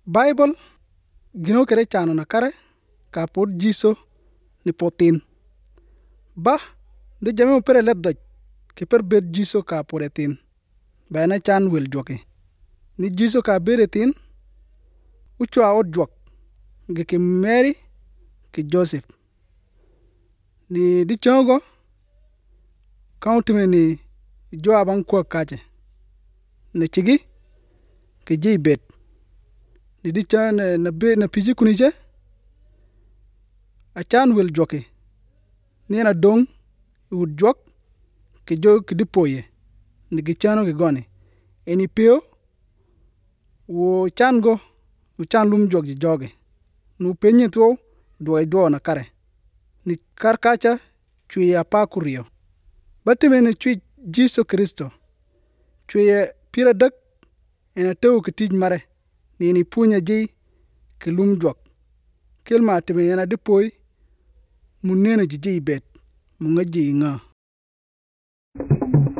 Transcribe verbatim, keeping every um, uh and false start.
Bible gino kede cano na kare ka put jiso ni potin ba de jami pere let doj ki per bet jiso ka put etin bene chan wel joki ni jiso ka bet etin uchwa ot jwak gi ki Mary ki Joseph ni di chongo kauntime ni jo abang kwa kache ne chigi ki ji bet ni di chan na be na piji kunije achan wel joki ni na dong ud jwak ki jo ki dipoye ni gi chano ki goni eni pio wo chango u chan lum jog ji joge nu penye tuo dwo dwo na kare ni karkacha chwi apa kurio batime ni chwi Jisu Kristo chwi pira dak ena tew ki tij mare ni ni punya ji ki lum jwak kelma time yana dipoi mun neno ji ji bet mun ngaji nga